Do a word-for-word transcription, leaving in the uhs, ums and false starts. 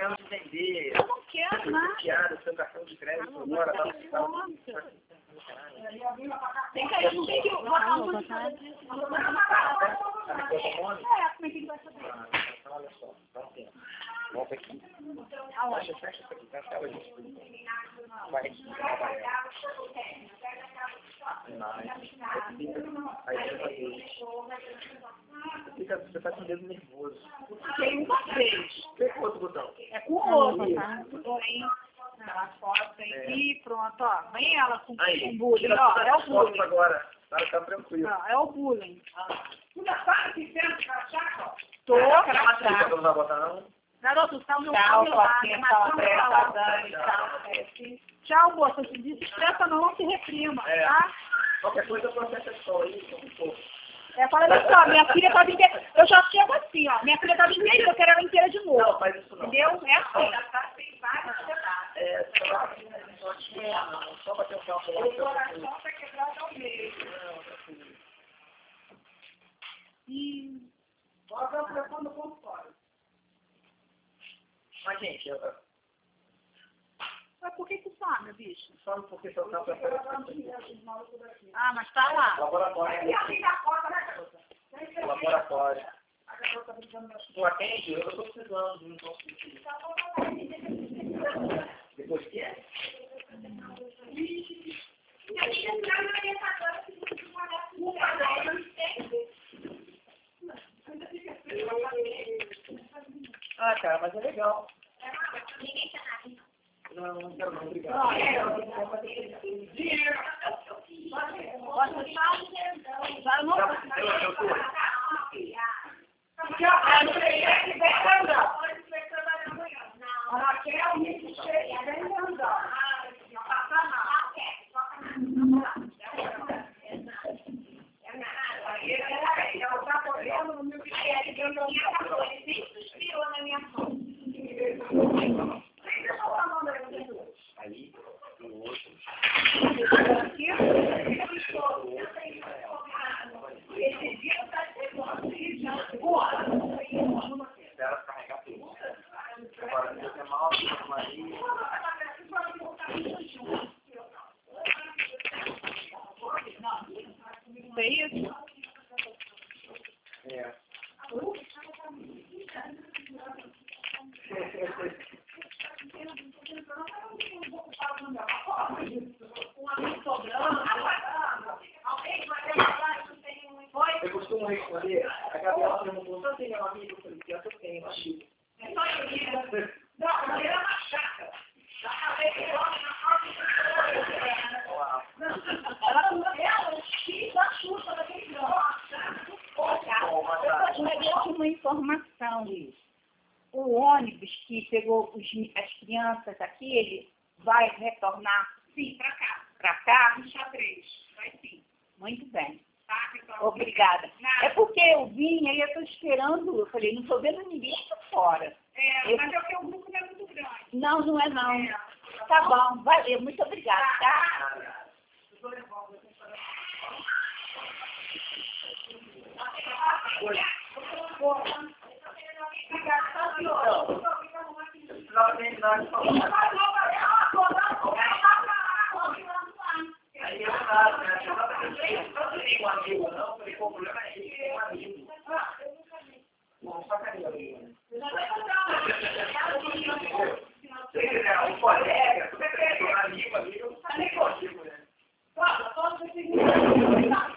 querendo te vender. Eu não quero nada. Piada, seu cartão de crédito agora tá. Tem que aí, não tem que botar um monte de coisa. É, como é que ele vai saber? Ah, então olha só, dá um tempo. Volta aqui. Fecha, fecha isso aqui, fecha ela disso. Vai aqui, trabalhar. Aí você vai ver. Fica, você tá com o dedo nervoso. Tem uma vez. Tem outro botão. É com o outro, tá? Aí, ela costa aqui, pronto, ó. Vem ela com o bullying, ó. É o bullying. Agora, tá, tá tranquilo. Não, é o bullying. Tu já sabe que sempre crachá, ó? Tô, Você não vai botar não? garoto, tá o meu Tchau, celular, Foquinha, né? tchau, Mas tchau, tchau, Dani, tchau. tchau, moça. Se desestressa não, não se reprima, É. tá? Qualquer coisa processa só aí, um pouco. É, fala só, minha filha tá inteira. Eu já chego assim, ó. Minha filha tá inteira, eu quero ela inteira de novo. Não, faz isso não. Entendeu? É assim. Já tá sem vários pedaços. É, só vai não, só pra ter um carro lá. O coração tá quebrado ao meio. E... Bota o telefone no ponto fora. Mas, gente, eu, Mas por que que sabe, bicho? só porque só tá pra Ah, mas tá lá. laboratório. E ali na porta, né, garota? Laboratório. A garota brincando na Tu atende? Eu tô precisando, não tô precisando. Depois que é? Ah, cara, mas é legal. Não, não quero não, obrigado. dinheiro. Gosta de chá? Já não... Eu, eu tô. Porque a mulher que vem andar. A Raquel me chega e vem andar. Não passa nada. Ela tá correndo no meu bicho. Suspirou na minha mão. Aí, o outro. Esse dia tá chegando. Espera carregar tudo. Agora, se você é mal, Maria. É isso? É. Eu costumo responder, a Gabriela perguntou, você tem um amigo? Eu falei, que eu tenho, um amigo. Não, mas era uma chata. Já falei que ela ela não ela fiz a chuta daquele Eu peguei uma informação. O ônibus que pegou os, as crianças aqui, ele vai retornar sim, pra cá. para cá? Um xadrez. Vai sim. Muito bem. Tá, pessoal? Obrigada. Nada. É porque eu vim, aí eu estou esperando, eu falei, não estou vendo ninguém aqui fora. É, Eu- mas é porque o grupo não é muito grande. Não, não é não. É. Tá bom, valeu, muito obrigada, tá? Precisava terminar de falar. Aí eu nada, né? Eu tava pensando, eu não tenho um amigo, não. Eu falei, pô, o problema é ele, tem um amigo. Bom, só carinho, amigo. Se quiser um colega, você quer um amigo, amigo, eu falei contigo, né? Todos esses